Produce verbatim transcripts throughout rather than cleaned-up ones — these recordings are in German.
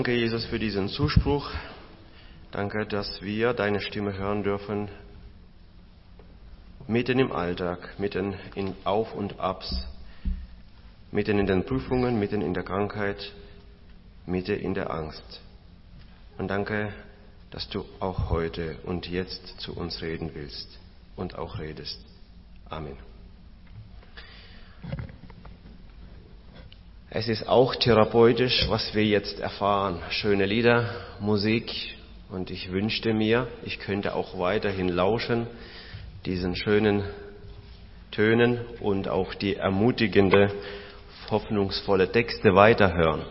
Danke, Jesus, für diesen Zuspruch. Danke, dass wir deine Stimme hören dürfen, mitten im Alltag, mitten in Auf und Abs, mitten in den Prüfungen, mitten in der Krankheit, mitten in der Angst. Und danke, dass du auch heute und jetzt zu uns reden willst und auch redest. Amen. Es ist auch therapeutisch, was wir jetzt erfahren. Schöne Lieder, Musik, und ich wünschte mir, ich könnte auch weiterhin lauschen, diesen schönen Tönen und auch die ermutigende, hoffnungsvolle Texte weiterhören.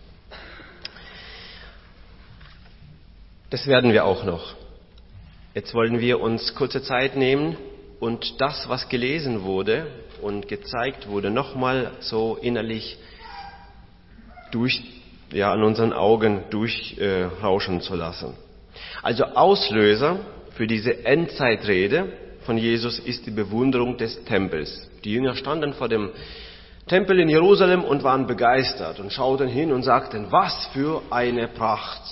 Das werden wir auch noch. Jetzt wollen wir uns kurze Zeit nehmen und das, was gelesen wurde und gezeigt wurde, nochmal so innerlich durch, ja, an unseren Augen durchrauschen äh, zu lassen. Also Auslöser für diese Endzeitrede von Jesus ist die Bewunderung des Tempels. Die Jünger standen vor dem Tempel in Jerusalem und waren begeistert und schauten hin und sagten, was für eine Pracht.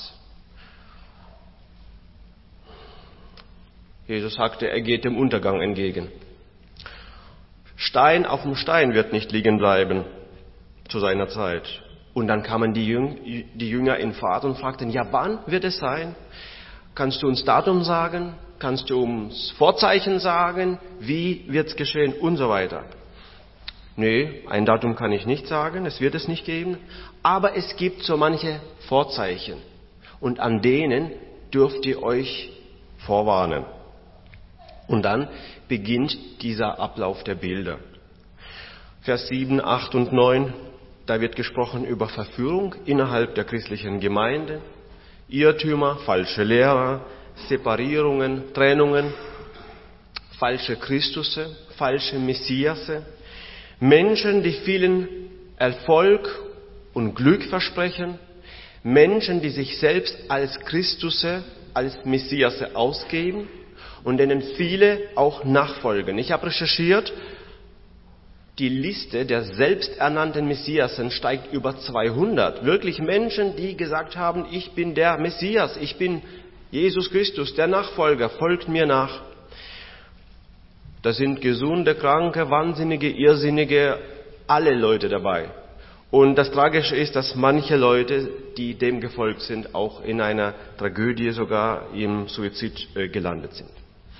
Jesus sagte, er geht dem Untergang entgegen. Stein auf dem Stein wird nicht liegen bleiben zu seiner Zeit. Und dann kamen die Jünger in Fahrt und fragten, ja, wann wird es sein? Kannst du uns Datum sagen? Kannst du uns Vorzeichen sagen? Wie wird es geschehen? Und so weiter. Nee, ein Datum kann ich nicht sagen, es wird es nicht geben. Aber es gibt so manche Vorzeichen. Und an denen dürft ihr euch vorwarnen. Und dann beginnt dieser Ablauf der Bilder. Vers sieben, acht und neun. Da wird gesprochen über Verführung innerhalb der christlichen Gemeinde, Irrtümer, falsche Lehrer, Separierungen, Trennungen, falsche Christusse, falsche Messiasse, Menschen, die vielen Erfolg und Glück versprechen, Menschen, die sich selbst als Christusse, als Messiasse ausgeben und denen viele auch nachfolgen. Ich habe recherchiert, die Liste der selbsternannten Messiasen steigt über zweihundert. Wirklich Menschen, die gesagt haben, ich bin der Messias, ich bin Jesus Christus, der Nachfolger, folgt mir nach. Da sind gesunde, kranke, wahnsinnige, irrsinnige, alle Leute dabei. Und das Tragische ist, dass manche Leute, die dem gefolgt sind, auch in einer Tragödie, sogar im Suizid äh, gelandet sind.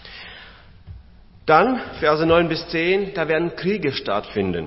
Dann, Verse neun bis zehn, da werden Kriege stattfinden.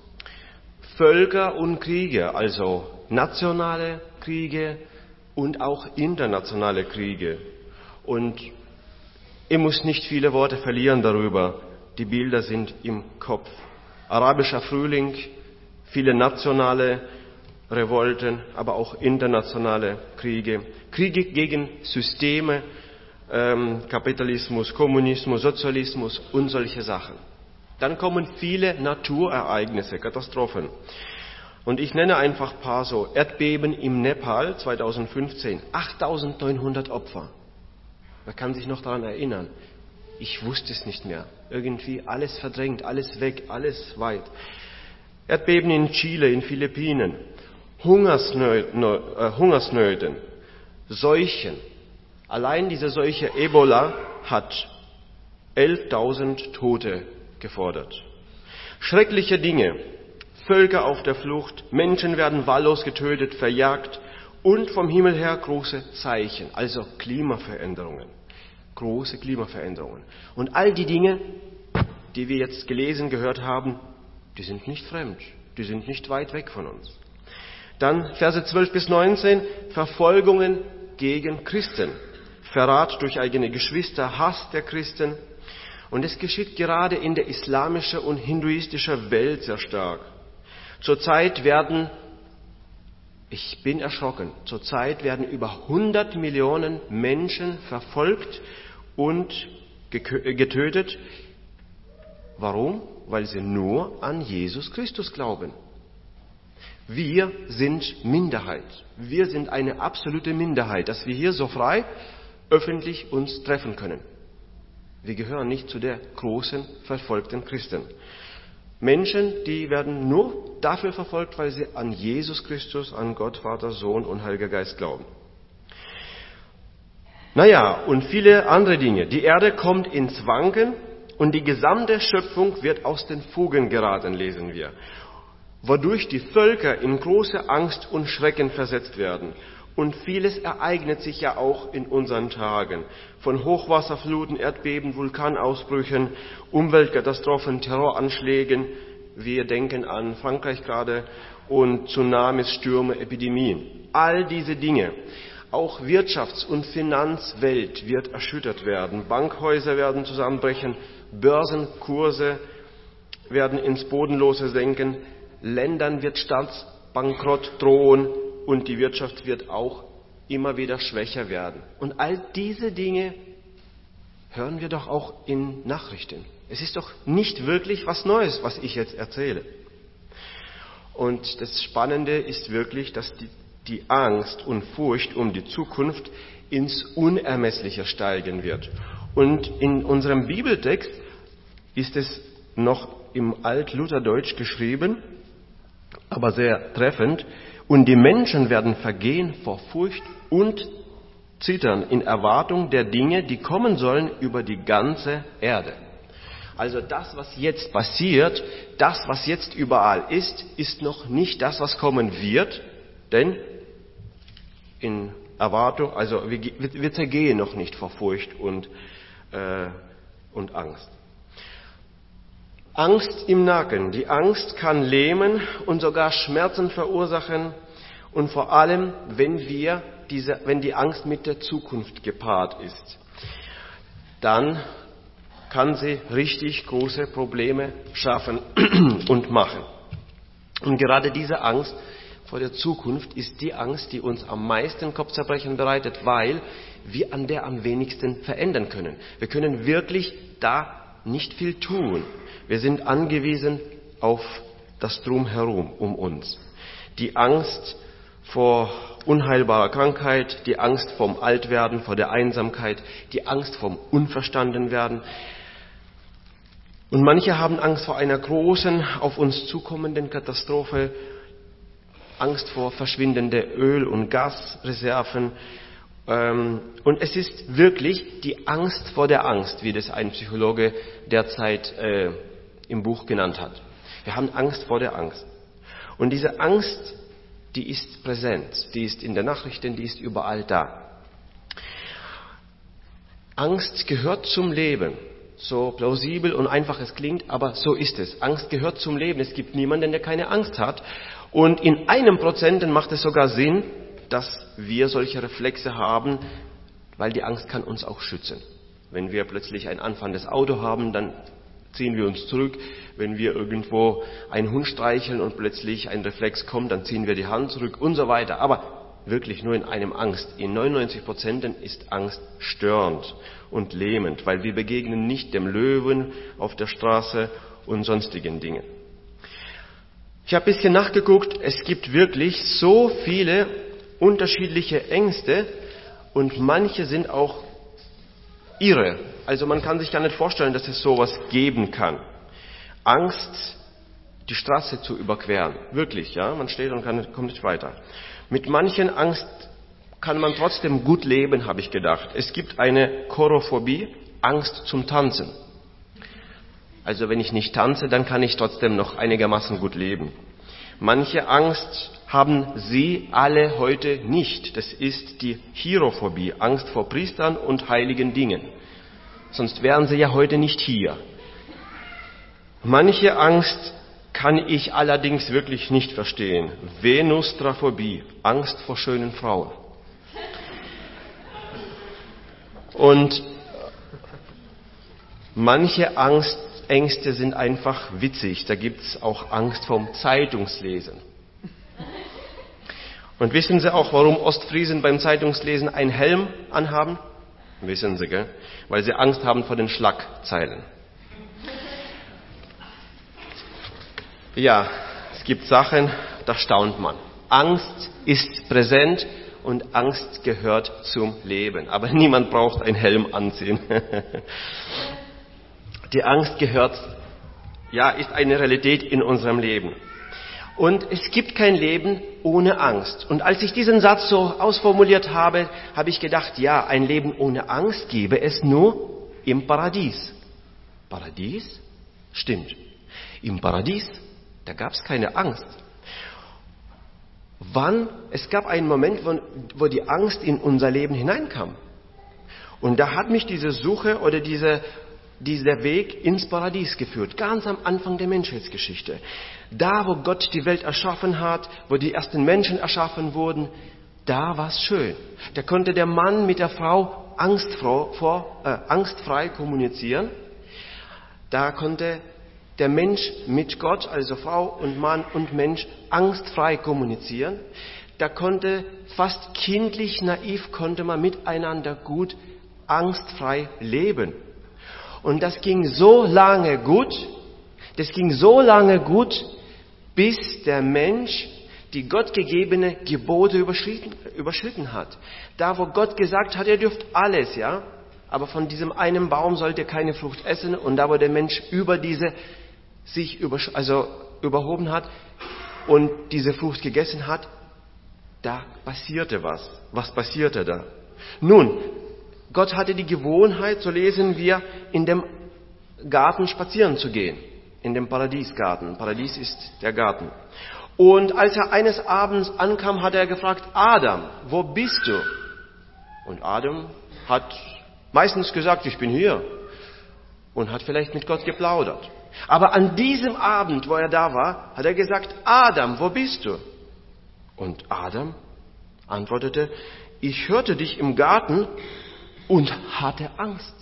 Völker und Kriege, also nationale Kriege und auch internationale Kriege. Und ich muss nicht viele Worte verlieren darüber. Die Bilder sind im Kopf. Arabischer Frühling, viele nationale Revolten, aber auch internationale Kriege. Kriege gegen Systeme, Kapitalismus, Kommunismus, Sozialismus und solche Sachen. Dann kommen viele Naturereignisse, Katastrophen. Und ich nenne einfach ein paar so. Erdbeben im Nepal zweitausendfünfzehn, achttausendneunhundert Opfer. Man kann sich noch daran erinnern. Ich wusste es nicht mehr. Irgendwie alles verdrängt, alles weg, alles weit. Erdbeben in Chile, in Philippinen, Hungersnöten, äh, Hungersnöten, Seuchen. Allein diese Seuche Ebola hat elftausend Tote gefordert. Schreckliche Dinge, Völker auf der Flucht, Menschen werden wahllos getötet, verjagt und vom Himmel her große Zeichen, also Klimaveränderungen, große Klimaveränderungen. Und all die Dinge, die wir jetzt gelesen, gehört haben, die sind nicht fremd, die sind nicht weit weg von uns. Dann Verse zwölf bis neunzehn, Verfolgungen gegen Christen. Verrat durch eigene Geschwister, Hass der Christen. Und es geschieht gerade in der islamischen und hinduistischen Welt sehr stark. Zurzeit werden, ich bin erschrocken, zurzeit werden über hundert Millionen Menschen verfolgt und getötet. Warum? Weil sie nur an Jesus Christus glauben. Wir sind Minderheit. Wir sind eine absolute Minderheit, dass wir hier so frei öffentlich uns treffen können. Wir gehören nicht zu der großen verfolgten Christen. Menschen, die werden nur dafür verfolgt, weil sie an Jesus Christus, an Gott, Vater, Sohn und Heiliger Geist glauben. Naja, und viele andere Dinge. Die Erde kommt ins Wanken und die gesamte Schöpfung wird aus den Fugen geraten, lesen wir. Wodurch die Völker in große Angst und Schrecken versetzt werden. Und vieles ereignet sich ja auch in unseren Tagen. Von Hochwasserfluten, Erdbeben, Vulkanausbrüchen, Umweltkatastrophen, Terroranschlägen. Wir denken an Frankreich gerade und Tsunamis, Stürme, Epidemien. All diese Dinge. Auch Wirtschafts- und Finanzwelt wird erschüttert werden. Bankhäuser werden zusammenbrechen. Börsenkurse werden ins Bodenlose senken. Ländern wird Staatsbankrott drohen. Und die Wirtschaft wird auch immer wieder schwächer werden. Und all diese Dinge hören wir doch auch in Nachrichten. Es ist doch nicht wirklich was Neues, was ich jetzt erzähle. Und das Spannende ist wirklich, dass die, die Angst und Furcht um die Zukunft ins Unermessliche steigen wird. Und in unserem Bibeltext ist es noch im Alt-Lutherdeutsch geschrieben, aber sehr treffend. Und die Menschen werden vergehen vor Furcht und Zittern in Erwartung der Dinge, die kommen sollen über die ganze Erde. Also das, was jetzt passiert, das, was jetzt überall ist, ist noch nicht das, was kommen wird, denn in Erwartung, also wir, wir zergehen noch nicht vor Furcht und, äh, und Angst. Angst im Nacken. Die Angst kann lähmen und sogar Schmerzen verursachen. Und vor allem, wenn wir diese, wenn die Angst mit der Zukunft gepaart ist, dann kann sie richtig große Probleme schaffen und machen. Und gerade diese Angst vor der Zukunft ist die Angst, die uns am meisten Kopfzerbrechen bereitet, weil wir an der am wenigsten verändern können. Wir können wirklich da nicht viel tun. Wir sind angewiesen auf das Drumherum um uns. Die Angst vor unheilbarer Krankheit, die Angst vom Altwerden, vor der Einsamkeit, die Angst vom Unverstandenwerden. Und manche haben Angst vor einer großen, auf uns zukommenden Katastrophe, Angst vor verschwindenden Öl- und Gasreserven. Und es ist wirklich die Angst vor der Angst, wie das ein Psychologe derzeit äh, im Buch genannt hat. Wir haben Angst vor der Angst. Und diese Angst, die ist präsent, die ist in den Nachrichten, die ist überall da. Angst gehört zum Leben. So plausibel und einfach es klingt, aber so ist es. Angst gehört zum Leben. Es gibt niemanden, der keine Angst hat. Und in einem Prozenten macht es sogar Sinn, dass wir solche Reflexe haben, weil die Angst kann uns auch schützen. Wenn wir plötzlich ein anfahrendes Auto haben, dann ziehen wir uns zurück. Wenn wir irgendwo einen Hund streicheln und plötzlich ein Reflex kommt, dann ziehen wir die Hand zurück und so weiter. Aber wirklich nur in einem Angst. In neunundneunzig Prozent ist Angst störend und lähmend, weil wir begegnen nicht dem Löwen auf der Straße und sonstigen Dingen. Ich habe ein bisschen nachgeguckt. Es gibt wirklich so viele unterschiedliche Ängste und manche sind auch irre. Also man kann sich gar nicht vorstellen, dass es sowas geben kann. Angst, die Straße zu überqueren. Wirklich, ja. Man steht und kann, kommt nicht weiter. Mit manchen Angst kann man trotzdem gut leben, habe ich gedacht. Es gibt eine Chorophobie, Angst zum Tanzen. Also wenn ich nicht tanze, dann kann ich trotzdem noch einigermaßen gut leben. Manche Angst haben Sie alle heute nicht. Das ist die Hierophobie, Angst vor Priestern und heiligen Dingen. Sonst wären Sie ja heute nicht hier. Manche Angst kann ich allerdings wirklich nicht verstehen. Venustraphobie, Angst vor schönen Frauen. Und manche Angst, Ängste sind einfach witzig. Da gibt es auch Angst vorm Zeitungslesen. Und wissen Sie auch, warum Ostfriesen beim Zeitungslesen einen Helm anhaben? Wissen Sie, gell? Weil sie Angst haben vor den Schlagzeilen. Ja, es gibt Sachen, da staunt man. Angst ist präsent und Angst gehört zum Leben. Aber niemand braucht einen Helm anziehen. Die Angst gehört ja, ist eine Realität in unserem Leben. Und es gibt kein Leben ohne Angst. Und als ich diesen Satz so ausformuliert habe, habe ich gedacht, ja, ein Leben ohne Angst gäbe es nur im Paradies. Paradies? Stimmt. Im Paradies, da gab es keine Angst. Wann? Es gab einen Moment, wo, wo die Angst in unser Leben hineinkam. Und da hat mich diese Suche oder diese, dieser Weg ins Paradies geführt, ganz am Anfang der Menschheitsgeschichte. Da, wo Gott die Welt erschaffen hat, wo die ersten Menschen erschaffen wurden, da war es schön. Da konnte der Mann mit der Frau angstfrei, vor, äh, angstfrei kommunizieren. Da konnte der Mensch mit Gott, also Frau und Mann und Mensch, angstfrei kommunizieren. Da konnte fast kindlich, naiv, konnte man miteinander gut angstfrei leben. Und das ging so lange gut, das ging so lange gut, bis der Mensch die gottgegebene Gebote überschritten, überschritten hat. Da, wo Gott gesagt hat, ihr dürft alles, ja, aber von diesem einen Baum sollt ihr keine Frucht essen. Und da, wo der Mensch über diese sich über, also überhoben hat und diese Frucht gegessen hat, da passierte was. Was passierte da? Nun, Gott hatte die Gewohnheit, so lesen wir, in dem Garten spazieren zu gehen. In dem Paradiesgarten. Paradies ist der Garten. Und als er eines Abends ankam, hat er gefragt, Adam, wo bist du? Und Adam hat meistens gesagt, ich bin hier. Und hat vielleicht mit Gott geplaudert. Aber an diesem Abend, wo er da war, hat er gesagt, Adam, wo bist du? Und Adam antwortete, ich hörte dich im Garten und hatte Angst.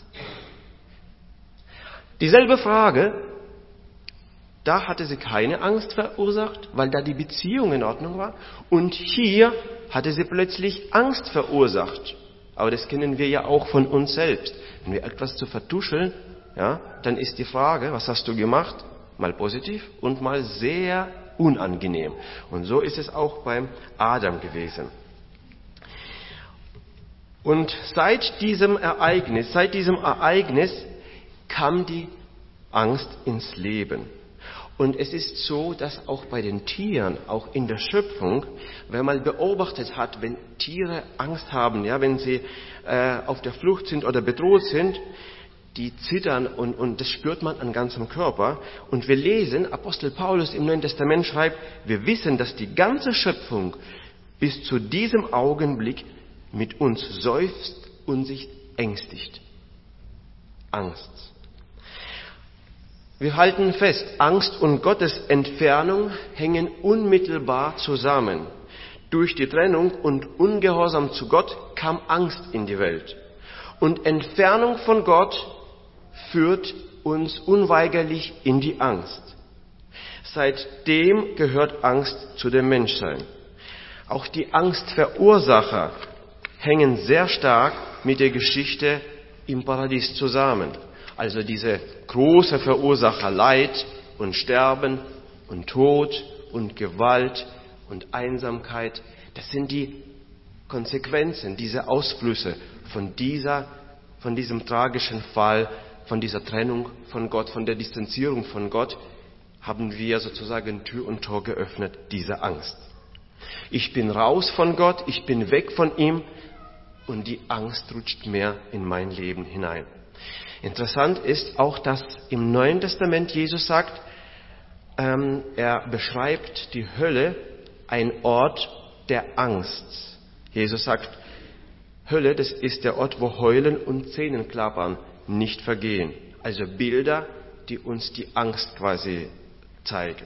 Dieselbe Frage, da hatte sie keine Angst verursacht, weil da die Beziehung in Ordnung war. Und hier hatte sie plötzlich Angst verursacht. Aber das kennen wir ja auch von uns selbst. Wenn wir etwas zu vertuscheln, ja, dann ist die Frage, was hast du gemacht? Mal positiv und mal sehr unangenehm. Und so ist es auch beim Adam gewesen. Und seit diesem Ereignis, seit diesem Ereignis kam die Angst ins Leben. Und es ist so, dass auch bei den Tieren, auch in der Schöpfung, wenn man beobachtet hat, wenn Tiere Angst haben, ja, wenn sie äh, auf der Flucht sind oder bedroht sind, die zittern und, und das spürt man an ganzem Körper. Und wir lesen, Apostel Paulus im Neuen Testament schreibt, wir wissen, dass die ganze Schöpfung bis zu diesem Augenblick mit uns seufzt und sich ängstigt. Angst. Wir halten fest, Angst und Gottes Entfernung hängen unmittelbar zusammen. Durch die Trennung und Ungehorsam zu Gott kam Angst in die Welt. Und Entfernung von Gott führt uns unweigerlich in die Angst. Seitdem gehört Angst zu dem Menschsein. Auch die Angstverursacher hängen sehr stark mit der Geschichte im Paradies zusammen. Also diese große Verursacher Leid und Sterben und Tod und Gewalt und Einsamkeit, das sind die Konsequenzen, diese Ausflüsse von dieser, von diesem tragischen Fall, von dieser Trennung von Gott, von der Distanzierung von Gott, haben wir sozusagen Tür und Tor geöffnet, diese Angst. Ich bin raus von Gott, ich bin weg von ihm und die Angst rutscht mehr in mein Leben hinein. Interessant ist auch, dass im Neuen Testament Jesus sagt, ähm, er beschreibt die Hölle, ein Ort der Angst. Jesus sagt, Hölle, das ist der Ort, wo Heulen und Zähnenklappern nicht vergehen. Also Bilder, die uns die Angst quasi zeigen.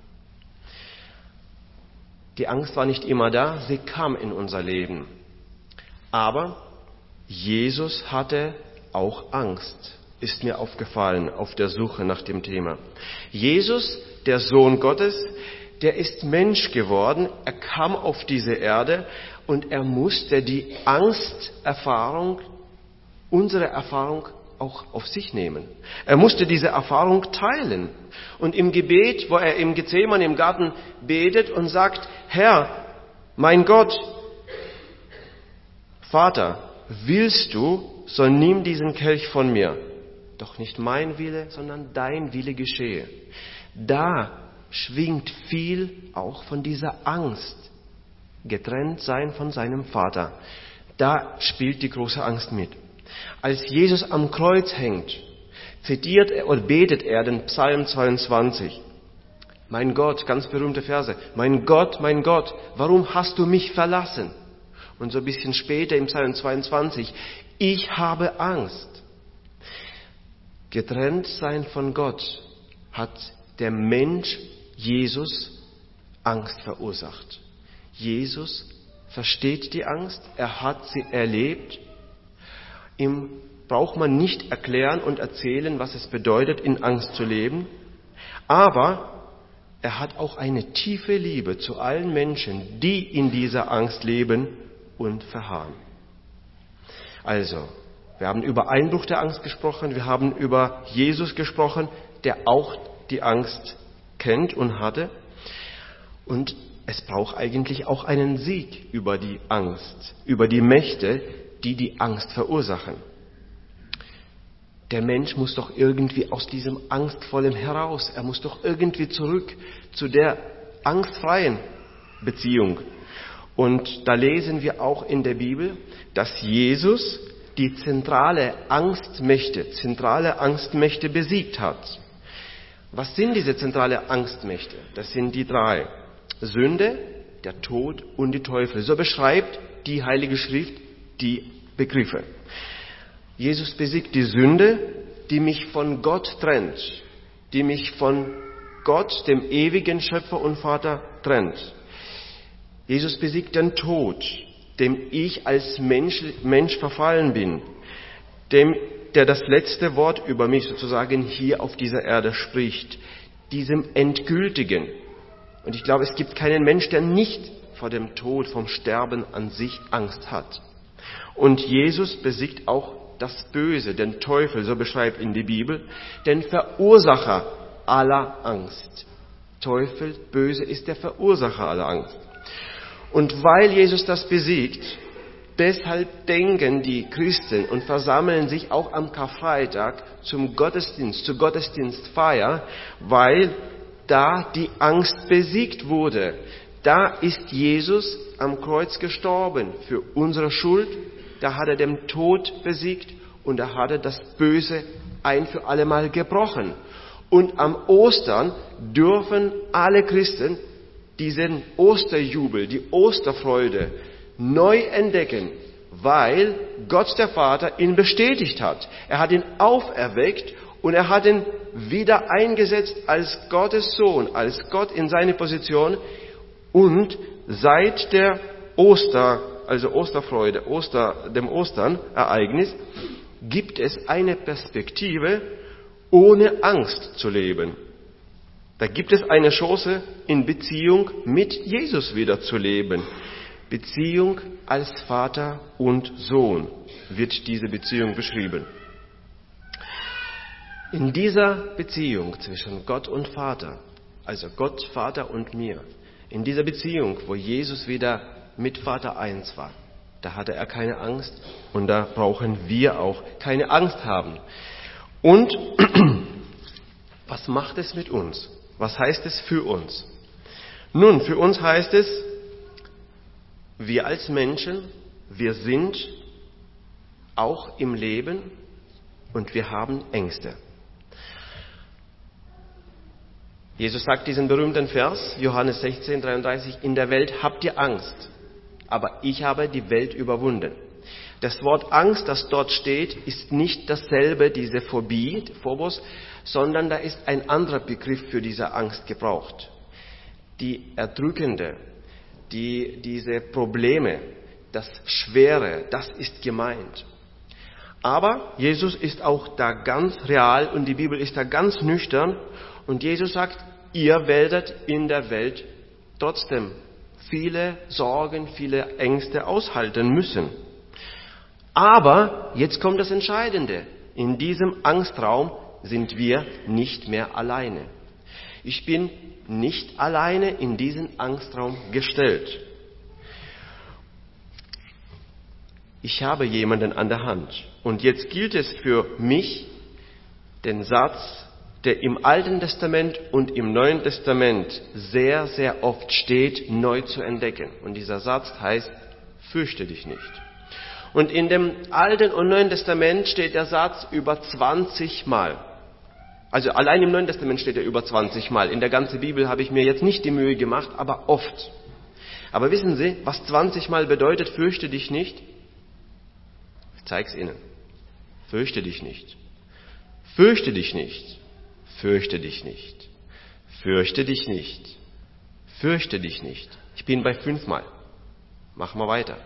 Die Angst war nicht immer da, sie kam in unser Leben. Aber Jesus hatte auch Angst, ist mir aufgefallen auf der Suche nach dem Thema. Jesus, der Sohn Gottes, der ist Mensch geworden, er kam auf diese Erde und er musste die Angsterfahrung, unsere Erfahrung auch auf sich nehmen. Er musste diese Erfahrung teilen. Und im Gebet, wo er im Gethsemane im Garten betet und sagt, Herr, mein Gott, Vater, willst du, so nimm diesen Kelch von mir. doch nicht mein Wille, sondern dein Wille geschehe. Da schwingt viel auch von dieser Angst, getrennt sein von seinem Vater. Da spielt die große Angst mit. Als Jesus am Kreuz hängt, zitiert er oder betet er den Psalm zweiundzwanzig. Mein Gott, ganz berühmte Verse. Mein Gott, mein Gott, warum hast du mich verlassen? Und so ein bisschen später im Psalm zweiundzwanzig. Ich habe Angst. Getrennt sein von Gott hat der Mensch Jesus Angst verursacht. Jesus versteht die Angst, er hat sie erlebt. Ihm braucht man nicht erklären und erzählen, was es bedeutet, in Angst zu leben. Aber er hat auch eine tiefe Liebe zu allen Menschen, die in dieser Angst leben und verharren. Also, wir haben über Einbruch der Angst gesprochen, wir haben über Jesus gesprochen, der auch die Angst kennt und hatte. Und es braucht eigentlich auch einen Sieg über die Angst, über die Mächte, die die Angst verursachen. Der Mensch muss doch irgendwie aus diesem Angstvollen heraus, er muss doch irgendwie zurück zu der angstfreien Beziehung. Und da lesen wir auch in der Bibel, dass Jesus die zentrale Angstmächte, zentrale Angstmächte besiegt hat. Was sind diese zentrale Angstmächte? Das sind die drei. Sünde, der Tod und die Teufel. So beschreibt die Heilige Schrift die Begriffe. Jesus besiegt die Sünde, die mich von Gott trennt, die mich von Gott, dem ewigen Schöpfer und Vater, trennt. Jesus besiegt den Tod, dem ich als Mensch, Mensch verfallen bin, dem, der das letzte Wort über mich sozusagen hier auf dieser Erde spricht, diesem Endgültigen. Und ich glaube, es gibt keinen Mensch, der nicht vor dem Tod, vom Sterben an sich Angst hat. Und Jesus besiegt auch das Böse, den Teufel, so beschreibt ihn die Bibel, den Verursacher aller Angst. Teufel, Böse, ist der Verursacher aller Angst. Und weil Jesus das besiegt, deshalb denken die Christen und versammeln sich auch am Karfreitag zum Gottesdienst, zur Gottesdienstfeier, weil da die Angst besiegt wurde. Da ist Jesus am Kreuz gestorben für unsere Schuld. Da hat er den Tod besiegt und da hat er das Böse ein für alle Mal gebrochen. Und am Ostern dürfen alle Christen diesen Osterjubel, die Osterfreude neu entdecken, weil Gott der Vater ihn bestätigt hat. Er hat ihn auferweckt und er hat ihn wieder eingesetzt als Gottes Sohn, als Gott in seine Position. Und seit der Oster, also Osterfreude, Oster, dem Osternereignis, gibt es eine Perspektive, ohne Angst zu leben. Da gibt es eine Chance, in Beziehung mit Jesus wieder zu leben. Beziehung als Vater und Sohn wird diese Beziehung beschrieben. In dieser Beziehung zwischen Gott und Vater, also Gott, Vater und mir, in dieser Beziehung, wo Jesus wieder mit Vater eins war, da hatte er keine Angst und da brauchen wir auch keine Angst haben. Und was macht es mit uns? Was heißt es für uns? Nun, für uns heißt es, wir als Menschen, wir sind auch im Leben und wir haben Ängste. Jesus sagt diesen berühmten Vers, Johannes sechzehn, dreiunddreißig, in der Welt habt ihr Angst, aber ich habe die Welt überwunden. Das Wort Angst, das dort steht, ist nicht dasselbe, diese Phobie, Phobos, sondern da ist ein anderer Begriff für diese Angst gebraucht. Die erdrückende, die, diese Probleme, das Schwere, das ist gemeint. Aber Jesus ist auch da ganz real und die Bibel ist da ganz nüchtern und Jesus sagt, ihr werdet in der Welt trotzdem viele Sorgen, viele Ängste aushalten müssen. Aber jetzt kommt das Entscheidende. In diesem Angstraum sind wir nicht mehr alleine. Ich bin nicht alleine in diesen Angstraum gestellt. Ich habe jemanden an der Hand. Und jetzt gilt es für mich, den Satz, der im Alten Testament und im Neuen Testament sehr, sehr oft steht, neu zu entdecken. Und dieser Satz heißt, fürchte dich nicht. Und in dem Alten und Neuen Testament steht der Satz über zwanzig Mal. Also allein im Neuen Testament steht er über zwanzig Mal. In der ganzen Bibel habe ich mir jetzt nicht die Mühe gemacht, aber oft. Aber wissen Sie, was zwanzig Mal bedeutet, fürchte dich nicht? Ich zeige es Ihnen. Fürchte dich nicht. Fürchte dich nicht. Fürchte dich nicht. Fürchte dich nicht. Fürchte dich nicht. Ich bin bei fünfmal. Machen wir weiter.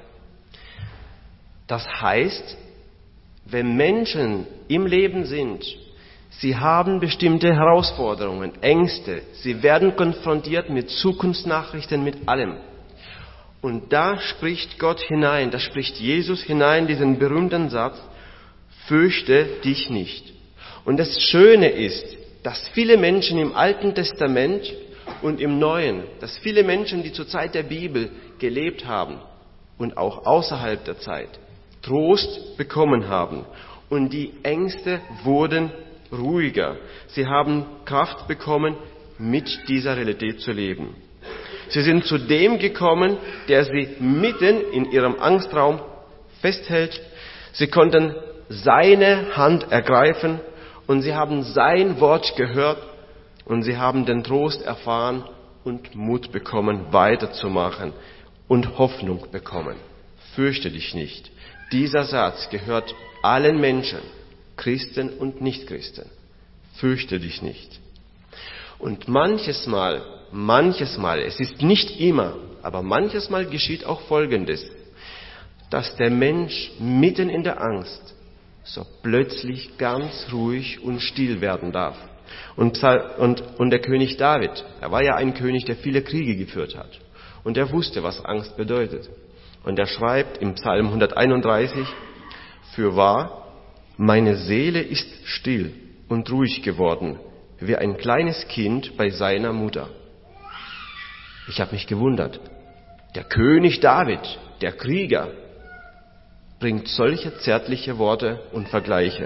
Das heißt, wenn Menschen im Leben sind, sie haben bestimmte Herausforderungen, Ängste, sie werden konfrontiert mit Zukunftsnachrichten, mit allem. Und da spricht Gott hinein, da spricht Jesus hinein diesen berühmten Satz, fürchte dich nicht. Und das Schöne ist, dass viele Menschen im Alten Testament und im Neuen, dass viele Menschen, die zur Zeit der Bibel gelebt haben und auch außerhalb der Zeit, Trost bekommen haben. Und die Ängste wurden ruhiger. Sie haben Kraft bekommen, mit dieser Realität zu leben. Sie sind zu dem gekommen, der sie mitten in ihrem Angstraum festhält. Sie konnten seine Hand ergreifen und sie haben sein Wort gehört und sie haben den Trost erfahren und Mut bekommen, weiterzumachen und Hoffnung bekommen. Fürchte dich nicht. Dieser Satz gehört allen Menschen, Christen und Nichtchristen. Fürchte dich nicht. Und manches Mal, manches Mal, es ist nicht immer, aber manches Mal geschieht auch Folgendes, dass der Mensch mitten in der Angst so plötzlich ganz ruhig und still werden darf. Und, und, und der König David, er war ja ein König, der viele Kriege geführt hat. Und er wusste, was Angst bedeutet. Und er schreibt im Psalm hunderteinunddreißig, fürwahr, meine Seele ist still und ruhig geworden, wie ein kleines Kind bei seiner Mutter. Ich habe mich gewundert. Der König David, der Krieger, bringt solche zärtliche Worte und Vergleiche.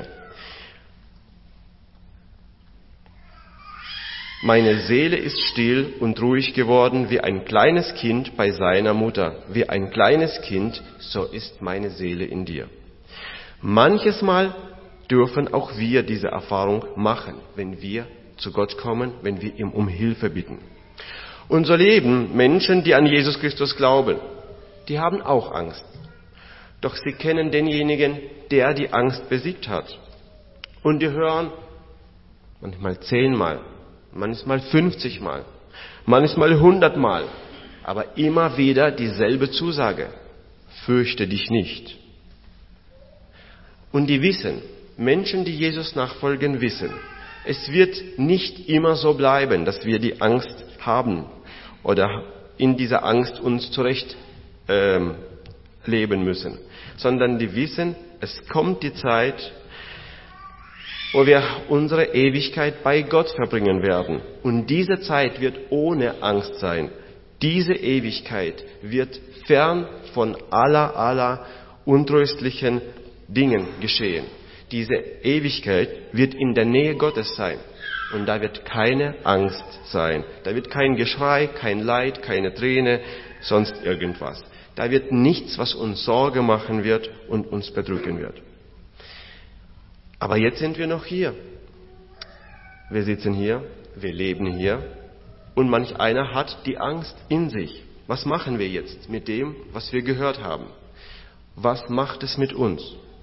Meine Seele ist still und ruhig geworden wie ein kleines Kind bei seiner Mutter. Wie ein kleines Kind, so ist meine Seele in dir. Manches Mal dürfen auch wir diese Erfahrung machen, wenn wir zu Gott kommen, wenn wir ihm um Hilfe bitten. Und so leben Menschen, die an Jesus Christus glauben, die haben auch Angst. Doch sie kennen denjenigen, der die Angst besiegt hat. Und die hören manchmal zehnmal, manchmal fünfzigmal, manchmal hundertmal, aber immer wieder dieselbe Zusage. Fürchte dich nicht. Und die wissen, Menschen, die Jesus nachfolgen, wissen, es wird nicht immer so bleiben, dass wir die Angst haben oder in dieser Angst uns zurecht ähm, leben müssen, sondern die wissen, es kommt die Zeit, wo wir unsere Ewigkeit bei Gott verbringen werden. Und diese Zeit wird ohne Angst sein. Diese Ewigkeit wird fern von aller, aller untröstlichen Dingen geschehen. Diese Ewigkeit wird in der Nähe Gottes sein. Und da wird keine Angst sein. Da wird kein Geschrei, kein Leid, keine Träne, sonst irgendwas. Da wird nichts, was uns Sorge machen wird und uns bedrücken wird. Aber jetzt sind wir noch hier. Wir sitzen hier, wir leben hier und manch einer hat die Angst in sich. Was machen wir jetzt mit dem, was wir gehört haben? Was macht es mit uns?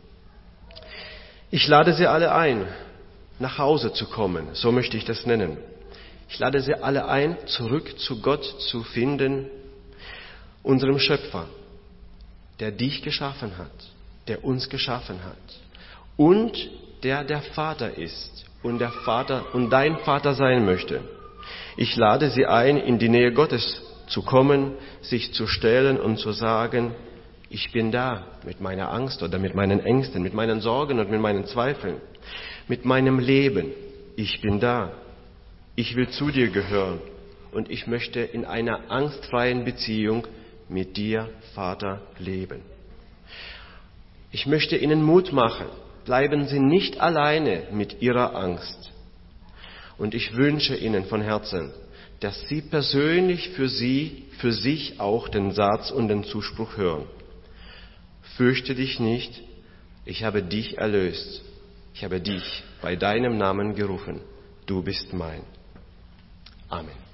Ich lade Sie alle ein, nach Hause zu kommen, so möchte ich das nennen. Ich lade Sie alle ein, zurück zu Gott zu finden, unserem Schöpfer, der dich geschaffen hat, der uns geschaffen hat und der der Vater ist und der Vater und dein Vater sein möchte. Ich lade Sie ein, in die Nähe Gottes zu kommen, sich zu stellen und zu sagen, ich bin da mit meiner Angst oder mit meinen Ängsten, mit meinen Sorgen und mit meinen Zweifeln, mit meinem Leben. Ich bin da. Ich will zu dir gehören und ich möchte in einer angstfreien Beziehung mit dir, Vater, leben. Ich möchte Ihnen Mut machen, bleiben sie nicht alleine mit ihrer Angst. Und ich wünsche ihnen von Herzen, dass sie persönlich für sie, für sich auch den Satz und den Zuspruch hören. Fürchte dich nicht, ich habe dich erlöst. Ich habe dich bei deinem Namen gerufen. Du bist mein. Amen.